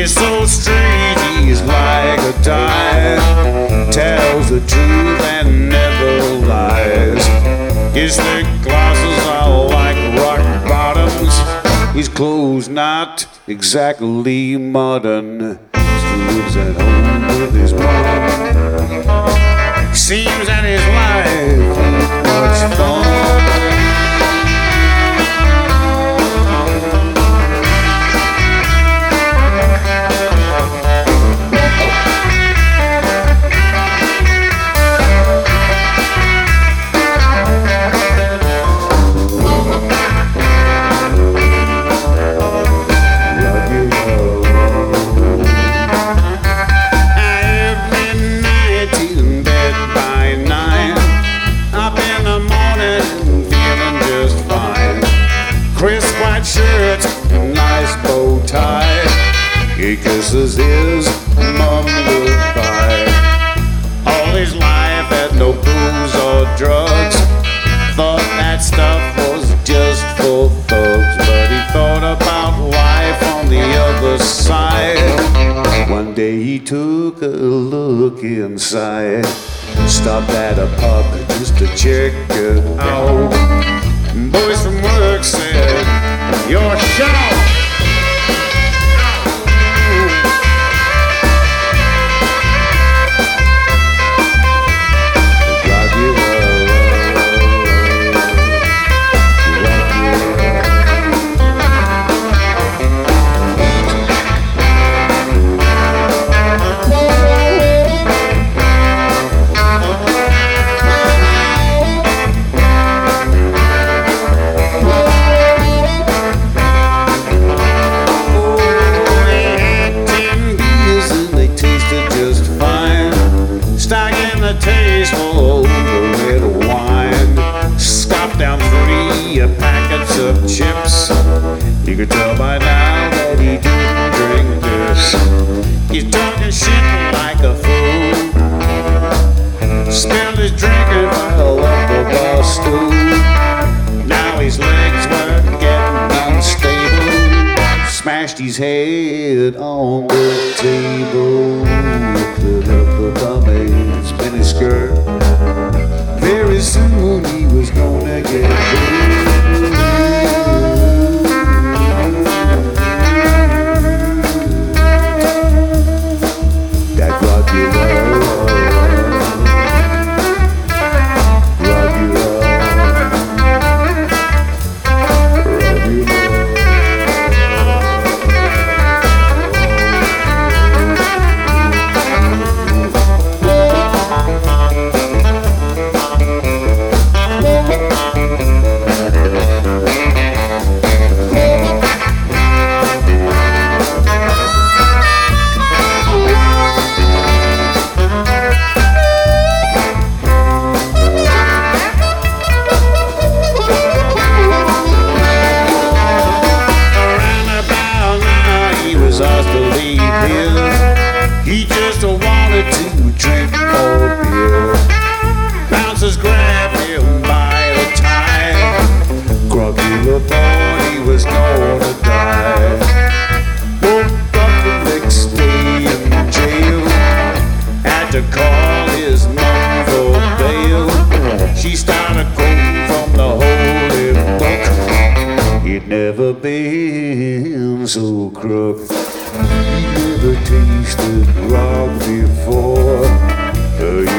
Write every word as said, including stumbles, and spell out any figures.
He's so straight, he's like a die. Tells the truth and never lies. His thick glasses are like rock bottoms. His clothes not exactly modern. Still lives at home with his mom. Seems that his life ain't much fun. Crisp white shirt, nice bow tie. He kisses his mom goodbye. All his life had no booze or drugs. Thought that stuff was just for thugs. But he thought about life on the other side. One day he took a look inside. Stopped at a pub just to check it out. Boys from work said, "You're shallow." Tasteful red wine. Stopped down three packets of chips. You could tell by now that he didn't drink this. He's talking shit like a fool. Spilled his drink and fell off the bar stool. Now his legs were getting unstable. Smashed his head on the table. Lifted up the dummy, spin his skirt. Very soon he was gonna get hurt. That rock you love, rock you love, rock you love. He just wanted to drink more beer. Bouncers grabbed him by the tie. Groggy thought he was gonna die. Woke up the next day in jail. Had to call his mom for bail. She started quoting from the holy book. He'd never been so crook. He never tasted grog before. Uh,